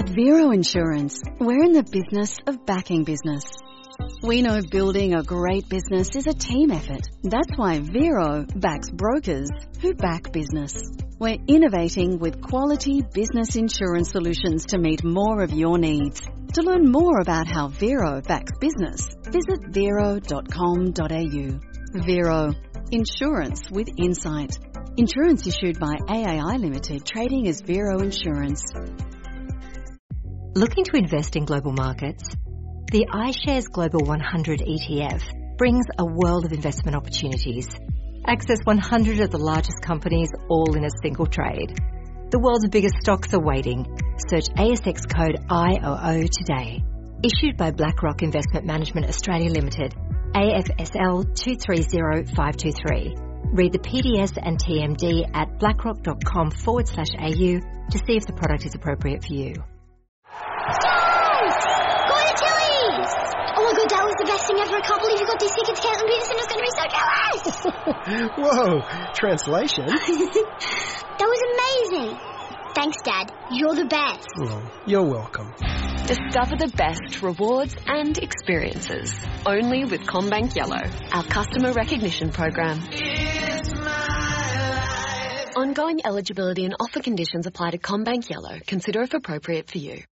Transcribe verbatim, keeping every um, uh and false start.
At Vero Insurance, we're in the business of backing business. We know building a great business is a team effort. That's why Vero backs brokers who back business. We're innovating with quality business insurance solutions to meet more of your needs. To learn more about how Vero backs business, visit vero dot com dot a u. Vero, insurance with insight. Insurance issued by A A I Limited, trading as Vero Insurance. Looking to invest in global markets? The iShares Global one hundred E T F brings a world of investment opportunities. Access one hundred of the largest companies all in a single trade. The world's biggest stocks are waiting. Search A S X code I O O today. Issued by BlackRock Investment Management Australia Limited, A F S L two three zero five two three. Read the P D S and T M D at blackrock.com forward slash AU to see if the product is appropriate for you. Oh my god, that was the best thing ever. I can't believe you got these tickets. Caitlin Peterson is going to be so jealous. Whoa, translation? That was amazing. Thanks, Dad. You're the best. Oh, you're welcome. Discover the best rewards and experiences. Only with CommBank Yellow, our customer recognition program. Ongoing eligibility and offer conditions apply to CommBank Yellow. Consider if appropriate for you.